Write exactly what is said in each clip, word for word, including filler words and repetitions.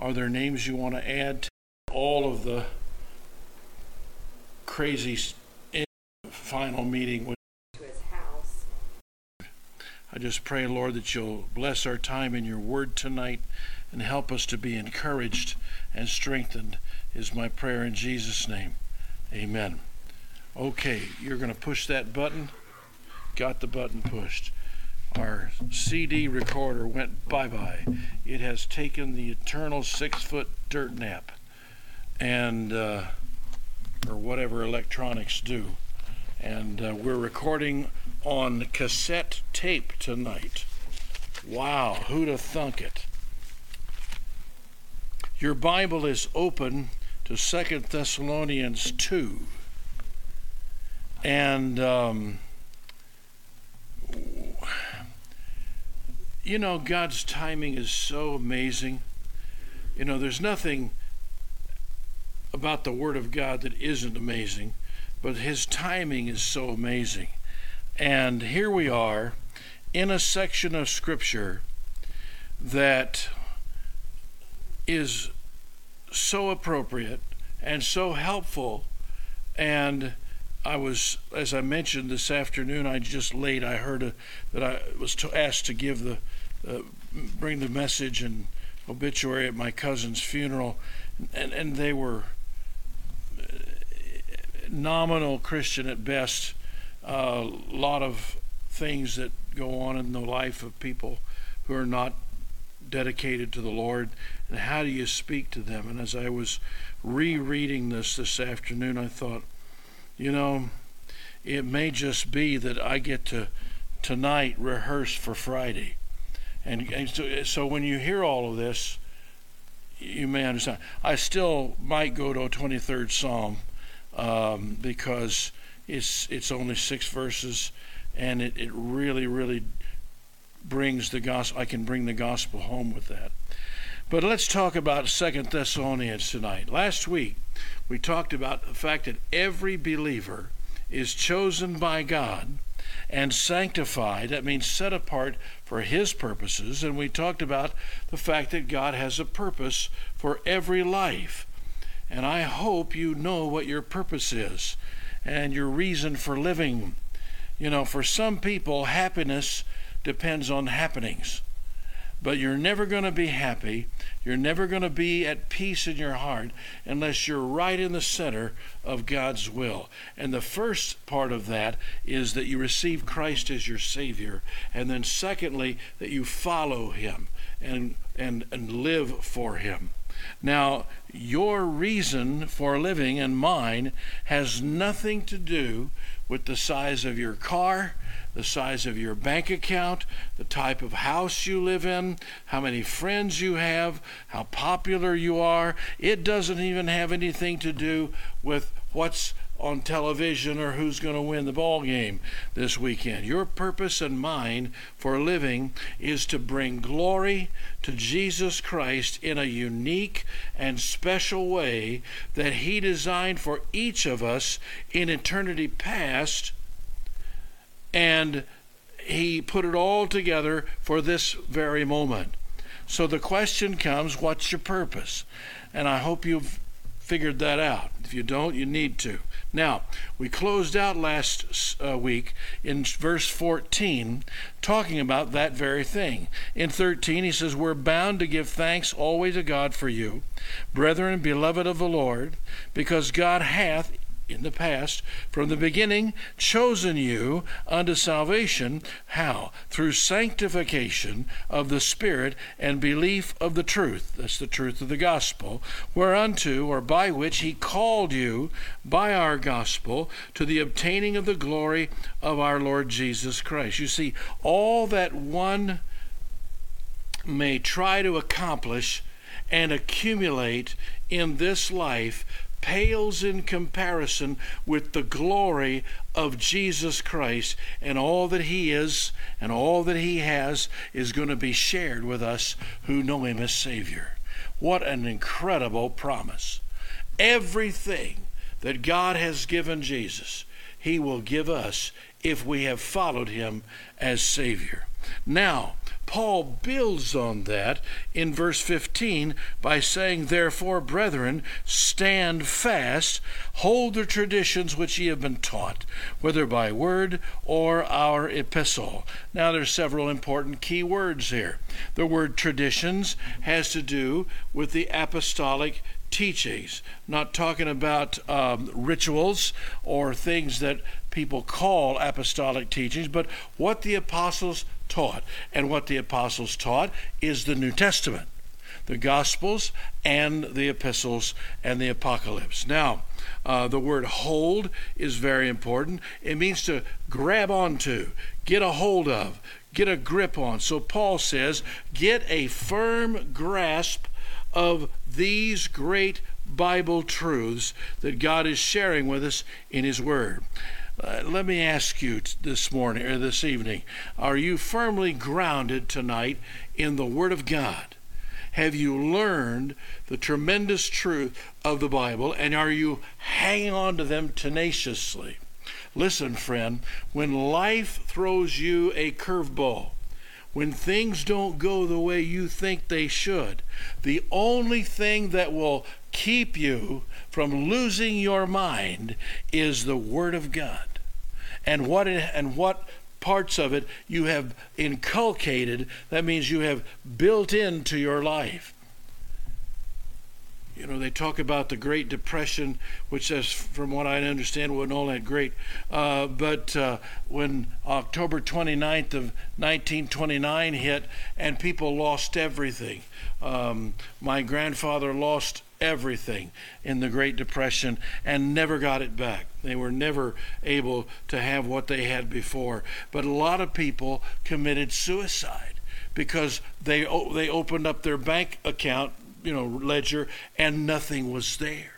Are there names you want to add to all of the crazy final meeting with to his house? I just pray, Lord, that you'll bless our time in your word tonight and help us to be encouraged and strengthened, is my prayer in Jesus' name. Amen. Okay, you're going to push that button. Got the button pushed. Our C D recorder went bye-bye. It has taken the eternal six-foot dirt nap, and uh, or whatever electronics do. And uh, we're recording on cassette tape tonight. Wow, who'd have thunk it? Your Bible is open to Second Thessalonians two. And, um, you know, God's timing is so amazing. You know, there's nothing about the Word of God that isn't amazing, but his timing is so amazing. And here we are in a section of Scripture that is so appropriate and so helpful. And I was, as I mentioned this afternoon, I just late, I heard a, that I was to, asked to give the, uh, bring the message and obituary at my cousin's funeral, and, and they were nominal Christian at best. A uh, lot of things that go on in the life of people who are not dedicated to the Lord, and how do you speak to them? And as I was rereading this this afternoon, I thought, you know, it may just be that I get to tonight rehearse for Friday. And, and so, so when you hear all of this, you may understand. I still might go to a twenty-third Psalm um, because it's it's only six verses, and it, it really, really brings the gospel. I can bring the gospel home with that. But let's talk about Second Thessalonians tonight. Last week, we talked about the fact that every believer is chosen by God and sanctified. That means set apart for his purposes. And we talked about the fact that God has a purpose for every life. And I hope you know what your purpose is and your reason for living. You know, for some people, happiness depends on happenings. But you're never going to be happy. You're never going to be at peace in your heart unless you're right in the center of God's will. And the first part of that is that you receive Christ as your Savior. And then secondly, that you follow him and, and, and live for him. Now, your reason for living and mine has nothing to do with the size of your car, the size of your bank account, the type of house you live in, how many friends you have, how popular you are. It doesn't even have anything to do with what's on television or who's going to win the ball game this weekend. Your purpose and mine for living is to bring glory to Jesus Christ in a unique and special way that he designed for each of us in eternity past, and he put it all together for this very moment. So the question comes, what's your purpose? And I hope you've figured that out. If you don't, you need to. Now, we closed out last uh, week in verse fourteen talking about that very thing. In thirteen, he says, we're bound to give thanks always to God for you, brethren, beloved of the Lord, because God hath in the past, from the beginning, chosen you unto salvation. How? Through sanctification of the Spirit and belief of the truth. That's the truth of the gospel. Whereunto, or by which he called you by our gospel to the obtaining of the glory of our Lord Jesus Christ. You see, all that one may try to accomplish and accumulate in this life pales in comparison with the glory of Jesus Christ, and all that he is and all that he has is going to be shared with us who know him as Savior. What an incredible promise. Everything that God has given Jesus, he will give us if we have followed him as Savior. Now, Paul builds on that in verse fifteen by saying, "Therefore, brethren, stand fast, hold the traditions which ye have been taught, whether by word or our epistle." Now there's several important key words here. The word traditions has to do with the apostolic teachings, not talking about um, rituals or things that people call apostolic teachings, but what the apostles taught. And what the apostles taught is the New Testament, the Gospels and the epistles and the Apocalypse. Now, uh, the word hold is very important. It means to grab onto, get a hold of, get a grip on. So Paul says, get a firm grasp of these great Bible truths that God is sharing with us in His Word. Uh, let me ask you t- this morning or this evening, are you firmly grounded tonight in the Word of God? Have you learned the tremendous truth of the Bible, and are you hanging on to them tenaciously? Listen, friend, when life throws you a curveball, when things don't go the way you think they should, the only thing that will keep you from losing your mind is the Word of God. And what it, and what parts of it you have inculcated, that means you have built into your life. You know, they talk about the Great Depression, which says, from what I understand, wasn't all that great. Uh, but uh, when October twenty-ninth of nineteen twenty-nine hit and people lost everything. Um, my grandfather lost everything in the Great Depression and never got it back. They were never able to have what they had before. But a lot of people committed suicide because they they opened up their bank account, you know, ledger, and nothing was there.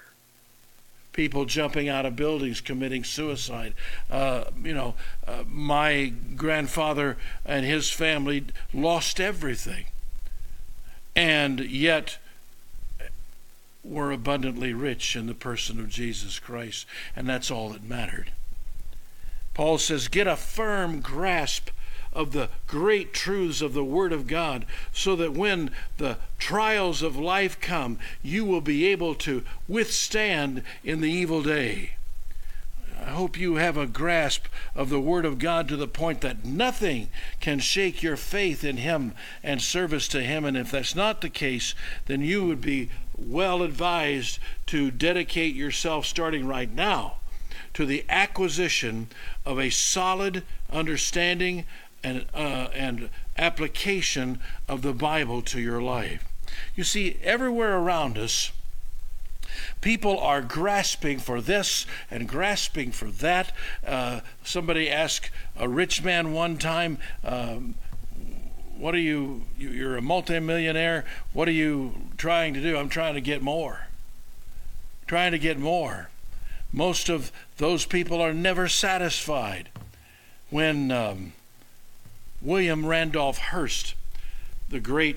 People jumping out of buildings, committing suicide. Uh, you know, uh, my grandfather and his family lost everything, and yet were abundantly rich in the person of Jesus Christ, and that's all that mattered. Paul says, get a firm grasp of the great truths of the Word of God, so that when the trials of life come, you will be able to withstand in the evil day. I hope you have a grasp of the Word of God to the point that nothing can shake your faith in Him and service to Him. And if that's not the case, then you would be well advised to dedicate yourself, starting right now, to the acquisition of a solid understanding and uh, and application of the Bible to your life. You see, everywhere around us, people are grasping for this and grasping for that. Uh, somebody asked a rich man one time, um, what are you, you're a multimillionaire, what are you trying to do? I'm trying to get more. Trying to get more. Most of those people are never satisfied. When um, William Randolph Hearst, the great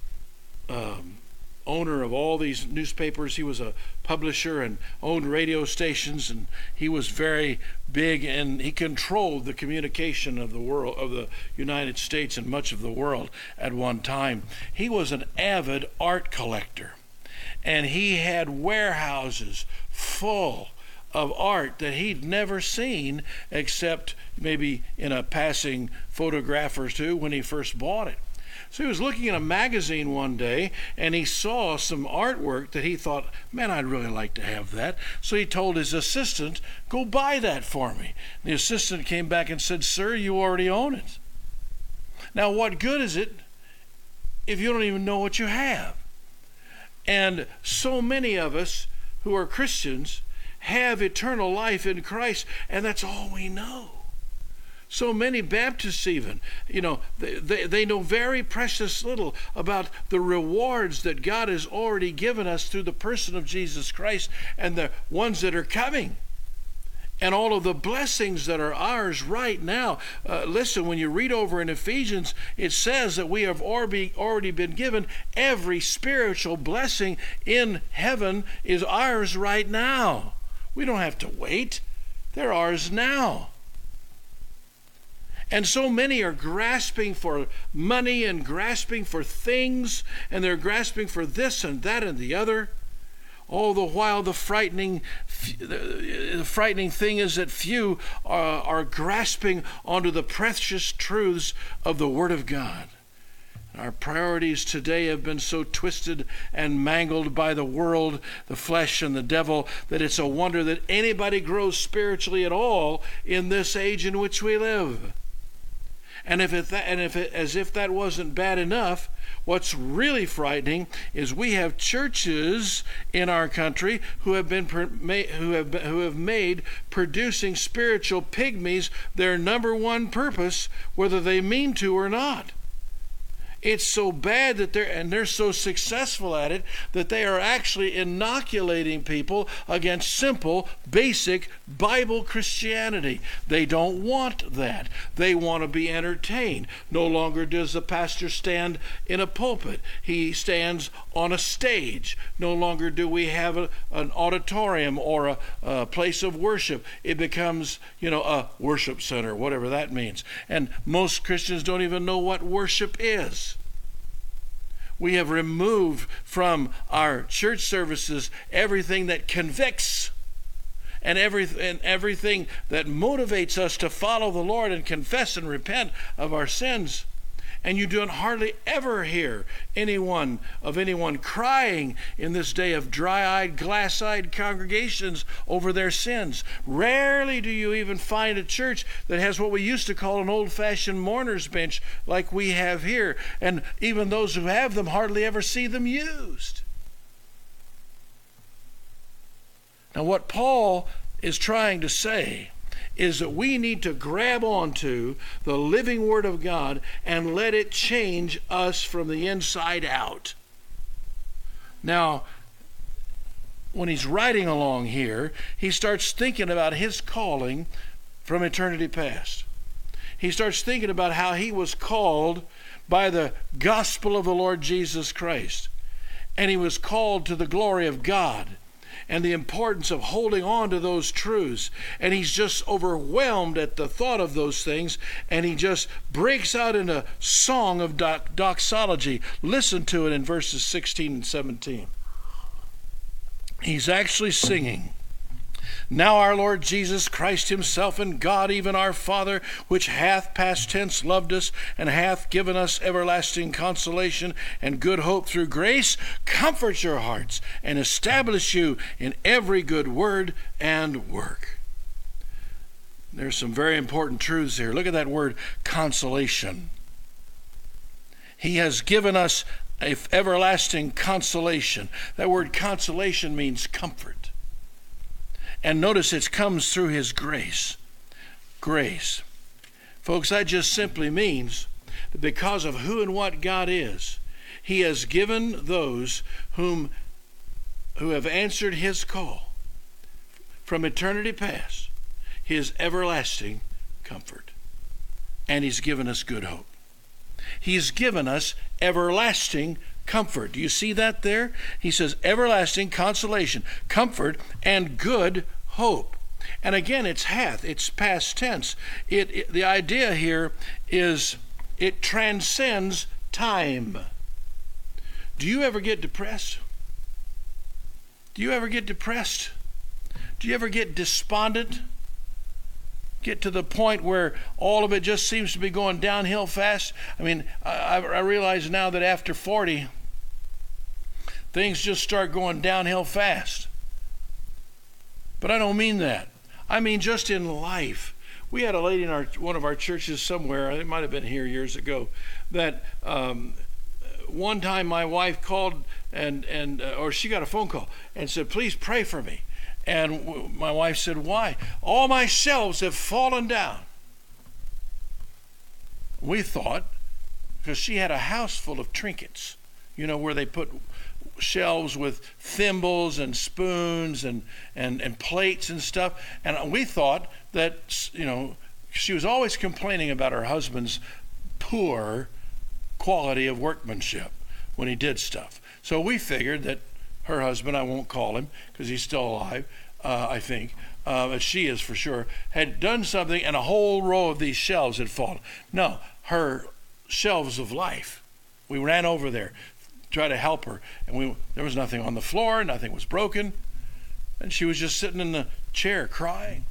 um, owner of all these newspapers, he was a publisher and owned radio stations, and he was very big, and he controlled the communication of the world, of the United States and much of the world at one time. He was an avid art collector, and he had warehouses full of art that he'd never seen except maybe in a passing photograph or two when he first bought it. So he was looking in a magazine one day, and he saw some artwork that he thought, man, I'd really like to have that. So he told his assistant, go buy that for me. The assistant came back and said, sir, you already own it. Now, what good is it if you don't even know what you have? And so many of us who are Christians have eternal life in Christ, and that's all we know. So many Baptists even, you know, they, they, they know very precious little about the rewards that God has already given us through the person of Jesus Christ and the ones that are coming. And all of the blessings that are ours right now. Uh, listen, when you read over in Ephesians, it says that we have already, already been given every spiritual blessing in heaven is ours right now. We don't have to wait. They're ours now. And so many are grasping for money and grasping for things, and they're grasping for this and that and the other. All the while, the frightening, the frightening thing is that few are, are grasping onto the precious truths of the Word of God. Our priorities today have been so twisted and mangled by the world, the flesh, and the devil that it's a wonder that anybody grows spiritually at all in this age in which we live. And if it, and if it, as if that wasn't bad enough, what's really frightening is we have churches in our country who have been who have who have made producing spiritual pygmies their number one purpose, whether they mean to or not. It's so bad that they're, and they're so successful at it, that they are actually inoculating people against simple, basic Bible Christianity. They don't want that. They want to be entertained. No longer does the pastor stand in a pulpit. He stands on a stage. No longer do we have a, an auditorium or a, a place of worship. It becomes, you know, a worship center, whatever that means. And most Christians don't even know what worship is. We have removed from our church services everything that convicts and, every, and everything that motivates us to follow the Lord and confess and repent of our sins. And you don't hardly ever hear anyone of anyone crying in this day of dry-eyed, glass-eyed congregations over their sins. Rarely do you even find a church that has what we used to call an old-fashioned mourner's bench like we have here. And even those who have them hardly ever see them used. Now, what Paul is trying to say is that we need to grab onto the living Word of God and let it change us from the inside out. Now, when he's writing along here, he starts thinking about his calling from eternity past. He starts thinking about how he was called by the gospel of the Lord Jesus Christ. And he was called to the glory of God and the importance of holding on to those truths. And he's just overwhelmed at the thought of those things, and he just breaks out in a song of dox- doxology. Listen to it in verses sixteen and seventeen. He's actually singing, "Now our Lord Jesus Christ himself and God, even our Father, which hath past tense loved us and hath given us everlasting consolation and good hope through grace, comfort your hearts and establish you in every good word and work." There's some very important truths here. Look at that word, consolation. He has given us an everlasting consolation. That word consolation means comfort. And notice it comes through his grace. Grace. Folks, that just simply means that because of who and what God is, he has given those whom who have answered his call from eternity past his everlasting comfort. And he's given us good hope. He's given us everlasting comfort. Do you see that there? He says everlasting consolation, comfort, and good hope. And again, it's hath, it's past tense. It, it the idea here is it transcends time. Do you ever get depressed? Do you ever get depressed? Do you ever get despondent? Get to the point where all of it just seems to be going downhill fast? I mean, I, I realize now that after forty, things just start going downhill fast. But I don't mean that. I mean just in life. We had a lady in our one of our churches somewhere, it might have been here years ago, that um, one time my wife called and, and uh, or she got a phone call and said, "Please pray for me." And w- my wife said, "Why?" "All my shelves have fallen down." We thought, because she had a house full of trinkets, you know, where they put shelves with thimbles and spoons and, and, and plates and stuff. And we thought that, you know, she was always complaining about her husband's poor quality of workmanship when he did stuff. So we figured that her husband, I won't call him because he's still alive, uh, I think, uh, she is for sure, had done something and a whole row of these shelves had fallen. No, her shelves of life. We ran over there, tried to help her, and we there was nothing on the floor, nothing was broken, and she was just sitting in the chair crying.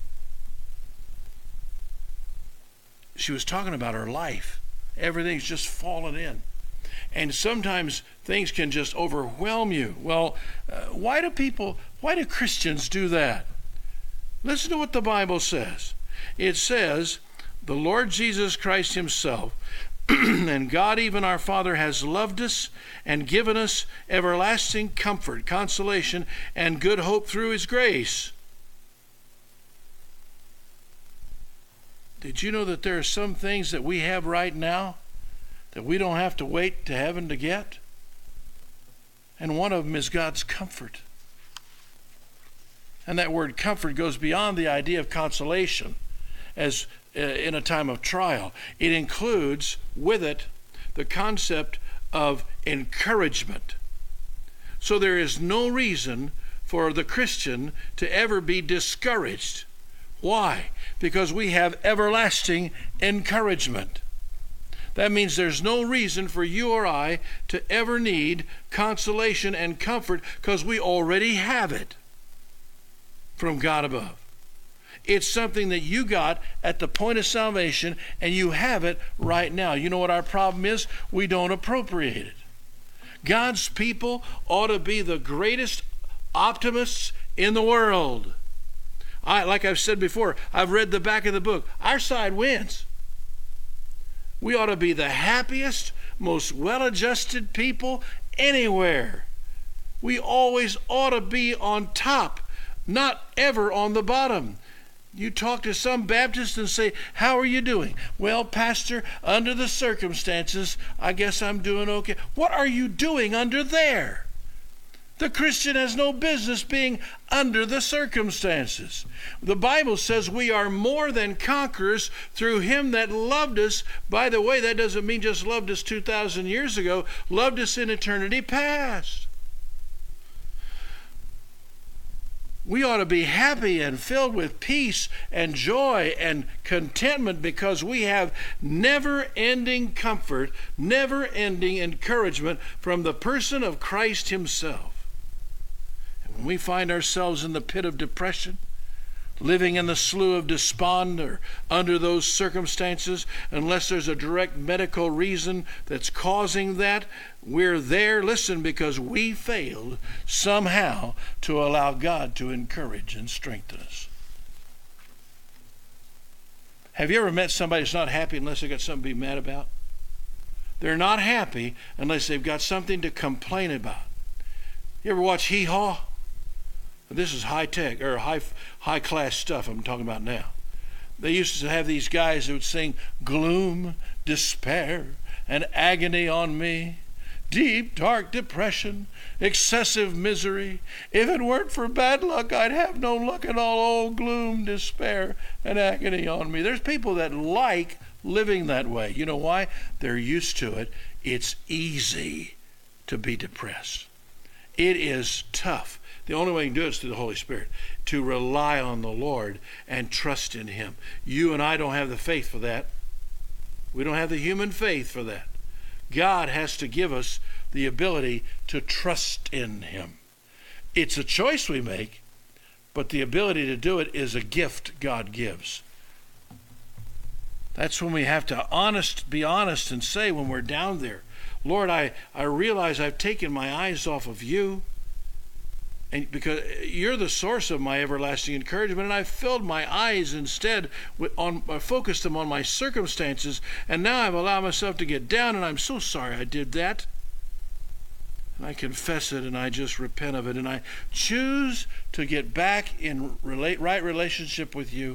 She was talking about her life. Everything's just fallen in. And sometimes things can just overwhelm you. Well, uh, why do people, why do Christians do that? Listen to what the Bible says. It says, the Lord Jesus Christ himself and God, even our Father, has loved us and given us everlasting comfort, consolation, and good hope through his grace. Did you know that there are some things that we have right now that we don't have to wait to heaven to get? And one of them is God's comfort. And that word comfort goes beyond the idea of consolation as uh, in a time of trial. It includes with it the concept of encouragement. So there is no reason for the Christian to ever be discouraged. Why? Because we have everlasting encouragement. That means there's no reason for you or I to ever need consolation and comfort because we already have it from God above. It's something that you got at the point of salvation and you have it right now. You know what our problem is? We don't appropriate it. God's people ought to be the greatest optimists in the world. I, like I've said before, I've read the back of the book. Our side wins. We ought to be the happiest, most well-adjusted people anywhere. We always ought to be on top, not ever on the bottom. You talk to some Baptist and say, how are you doing? Well, Pastor, under the circumstances, I guess I'm doing okay. What are you doing under there? The Christian has no business being under the circumstances. The Bible says we are more than conquerors through him that loved us. By the way, that doesn't mean just loved us two thousand years ago, loved us in eternity past. We ought to be happy and filled with peace and joy and contentment because we have never-ending comfort, never-ending encouragement from the person of Christ himself. When we find ourselves in the pit of depression, living in the slough of despond or under those circumstances, unless there's a direct medical reason that's causing that, we're there, listen, because we failed somehow to allow God to encourage and strengthen us. Have you ever met somebody that's not happy unless they've got something to be mad about? They're not happy unless they've got something to complain about. You ever watch Hee Haw? This is high tech or high high class stuff I'm talking about now. They used to have these guys who would sing gloom, despair, and agony on me, deep, dark depression, excessive misery. If it weren't for bad luck, I'd have no luck at all. Oh, gloom, despair, and agony on me. There's people that like living that way. You know why? They're used to it. It's easy to be depressed. It is tough. The only way you can do it is through the Holy Spirit, to rely on the Lord and trust in him. You and I don't have the faith for that. We don't have the human faith for that. God has to give us the ability to trust in him. It's a choice we make, but the ability to do it is a gift God gives. That's when we have to honest, be honest and say when we're down there, Lord, I, I realize I've taken my eyes off of you. And because you're the source of my everlasting encouragement, and I've filled my eyes instead with on I focused them on my circumstances, and now I've allowed myself to get down, and I'm so sorry I did that. And I confess it, and I just repent of it, and I choose to get back in relate, right relationship with you.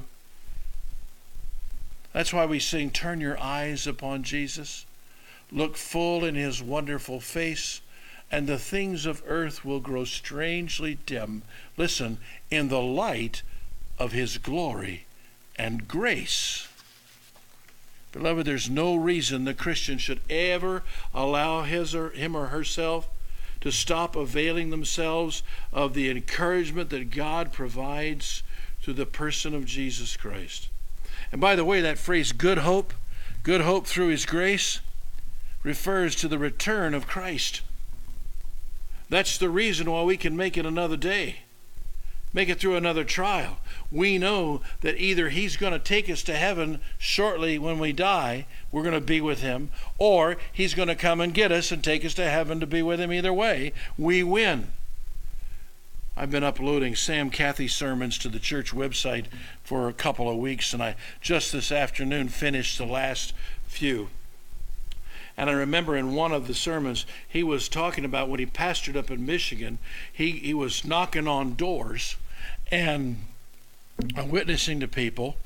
That's why we sing, turn your eyes upon Jesus, look full in his wonderful face, and the things of earth will grow strangely dim. Listen, in the light of his glory and grace. Beloved, there's no reason the Christian should ever allow his or him or herself to stop availing themselves of the encouragement that God provides through the person of Jesus Christ. And by the way, that phrase, good hope, good hope through his grace, refers to the return of Christ. That's the reason why we can make it another day, make it through another trial. We know that either he's going to take us to heaven shortly when we die, we're going to be with him, or he's going to come and get us and take us to heaven to be with him. Either way, we win. I've been uploading Sam Cathy sermons to the church website for a couple of weeks, and I just this afternoon finished the last few. And I remember in one of the sermons, he was talking about when he pastored up in Michigan, he, he was knocking on doors and witnessing to people.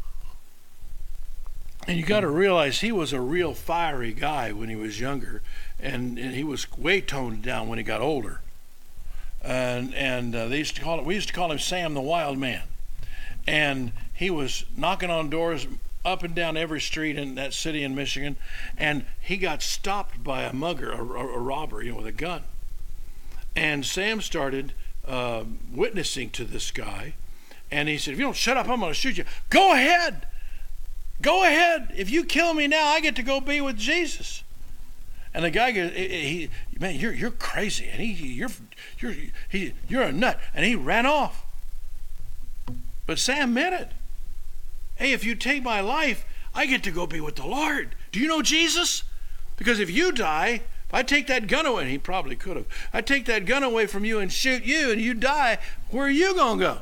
And you got to realize he was a real fiery guy when he was younger, and, and he was way toned down when he got older. And and uh, they used to call it, we used to call him Sam the Wild Man. And he was knocking on doors up and down every street in that city in Michigan, and he got stopped by a mugger, a, a, a robber, you know, with a gun. And Sam started uh, witnessing to this guy, and he said, if you don't shut up, I'm going to shoot you. Go ahead. Go ahead. If you kill me now, I get to go be with Jesus. And the guy goes, he, he, man, you're you're crazy, and he, you're you're he, you're a nut, and he ran off. But Sam meant it. Hey, if you take my life, I get to go be with the Lord. Do you know Jesus? Because if you die, if I take that gun away, and he probably could have, I take that gun away from you and shoot you, and you die, where are you gonna go?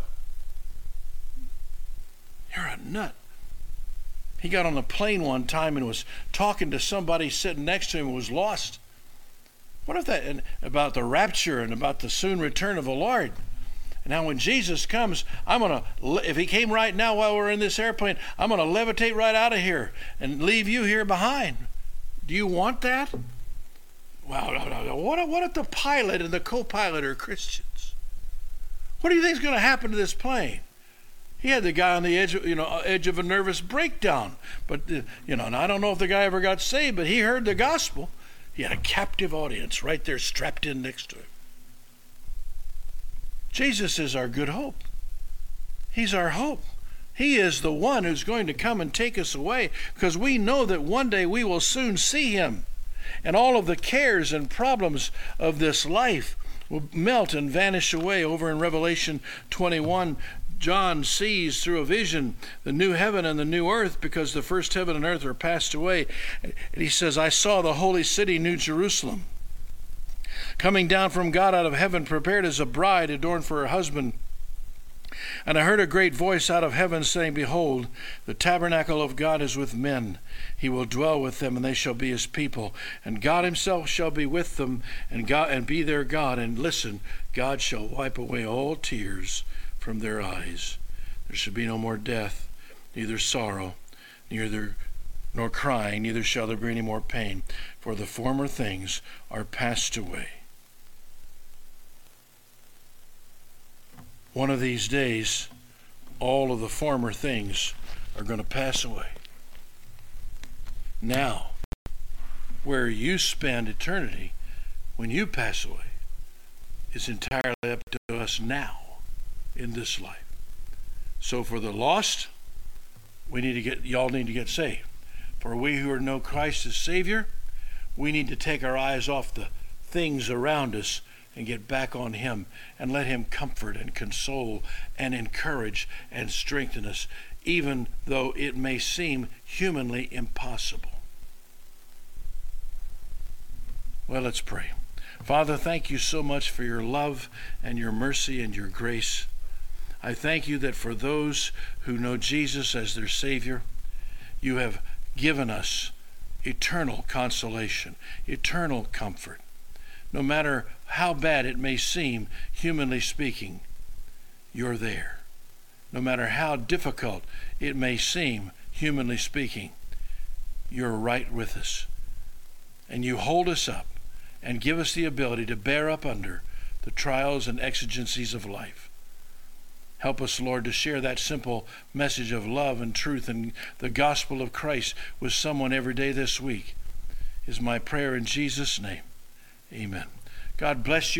You're a nut. He got on a plane one time and was talking to somebody sitting next to him who was lost. What if that, and about the rapture and about the soon return of the Lord? And now when Jesus comes, I'm going to, if he came right now while we're in this airplane, I'm going to levitate right out of here and leave you here behind. Do you want that? Well, what if, what if the pilot and the co-pilot are Christians? What do you think is going to happen to this plane? He had the guy on the edge, you know, edge of a nervous breakdown. But, uh, you know, and I don't know if the guy ever got saved, but he heard the gospel. He had a captive audience right there strapped in next to him. Jesus is our good hope. He's our hope. He is the one who's going to come and take us away, because we know that one day we will soon see him. And all of the cares and problems of this life will melt and vanish away. Over in Revelation twenty-one, John sees through a vision the new heaven and the new earth, because the first heaven and earth are passed away. And he says, I saw the holy city, New Jerusalem, coming down from God out of heaven, prepared as a bride adorned for her husband. And I heard a great voice out of heaven saying, behold, the tabernacle of God is with men. He will dwell with them, and they shall be his people. And God himself shall be with them, and God and be their God. And listen, God shall wipe away all tears from their eyes. There shall be no more death, neither sorrow, neither nor crying, neither shall there be any more pain, for the former things are passed away. One of these days, all of the former things are going to pass away. Now, where you spend eternity when you pass away is entirely up to us now in this life. So for the lost, we need to get, y'all need to get saved. For we who know Christ as Savior, we need to take our eyes off the things around us and get back on him and let him comfort and console and encourage and strengthen us, even though it may seem humanly impossible. Well, let's pray. Father, thank you so much for your love and your mercy and your grace. I thank you that for those who know Jesus as their Savior, you have given us eternal consolation, eternal comfort. No matter how bad it may seem, humanly speaking, you're there. No matter how difficult it may seem, humanly speaking, you're right with us. And you hold us up and give us the ability to bear up under the trials and exigencies of life. Help us, Lord, to share that simple message of love and truth and the gospel of Christ with someone every day this week, is my prayer in Jesus' name. Amen. God bless you.